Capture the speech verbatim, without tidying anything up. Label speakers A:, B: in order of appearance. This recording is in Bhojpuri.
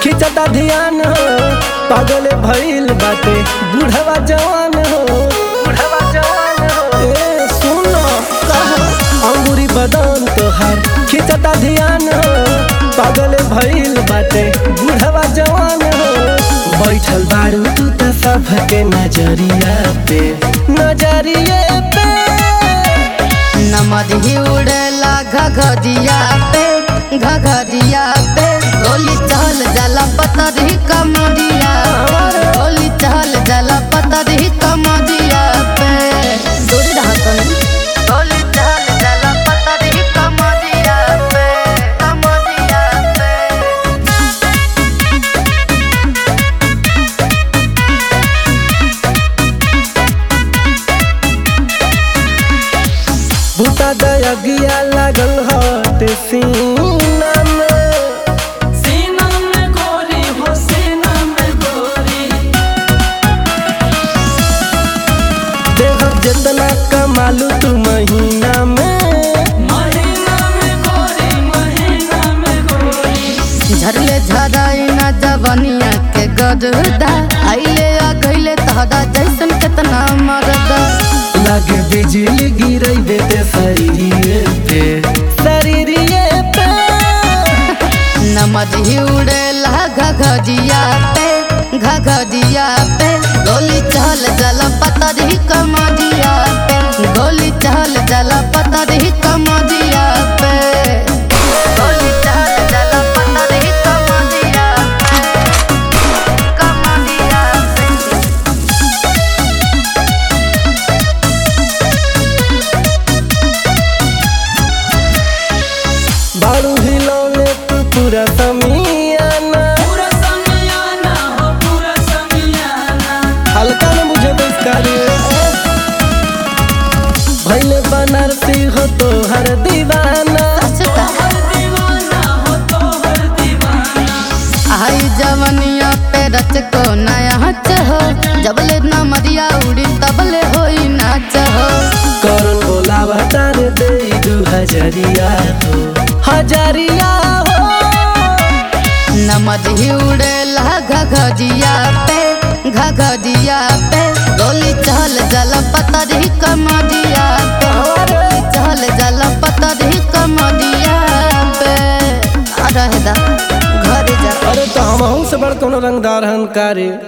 A: खिंचता ध्यान हो पागल भइल बाटे बुढ़वा जवान हो बुढ़वा जवान हो ए सुनो अंगूरी बदन तोहार खिंचता ध्यान हो पागल भइल बाटे बुढ़वा जवान हो बैठल बारू तू त सबके नजरिया पे नजरिया पे
B: नमद ही उड़ेला घघरिया पे घघरिया पे गोली चहल जाला पतरी कमरिया गोली चहल जाला पतरी कमरिया पे दूर रहतन गोली चहल जाला पतरी कमरिया पे कमरिया पे
A: बूटा दयगिया लागल हट सीना में
C: सीना में गोरी हो सीना में गोरी
A: देहर जितना कमालू तू महीना में
C: महीना में गोरी महीना में गोरी
B: झरले झराई ना जवनिया के गरदा आइले आ गइले तहरा जैसन केतना मरदा
A: लागे बिजली गिरई देते शरीरिये पे शरीरिये पे
B: नमद ही उड़ेला घघरिया पे घघरिया पे गोली चहल जला पतरी कमरिया पे गोली चहल जला पतरी कमरिया पे गोली चहल जला पतरी कमरिया पे कमरिया पे
A: बारू हिलौले तू पूरा समियाना
C: पूरा समियाना हो पूरा समियाना
A: हल्का न मुझे बस्कारी भैले बनारसी हो तो हर दीवाना
B: सचता
C: हर दीवाना हो तो हर दीवाना
B: आई जवनिया पे रच को नया हच हो जबले न मरिया उड़ी तबले होई नाच हो
A: करण बोलावा तारे दे दू हजरिया हो हजरिया हो
B: नमद ही उड़ेला घघरिया पे घघरिया पे गोली चहल जला पतरी कमरिया पे गोली चहल जला पतरी कमरिया पे आ रहे दा घरे जा
A: अरे तो हम से बड़ कोनो रंगदार हन कारे।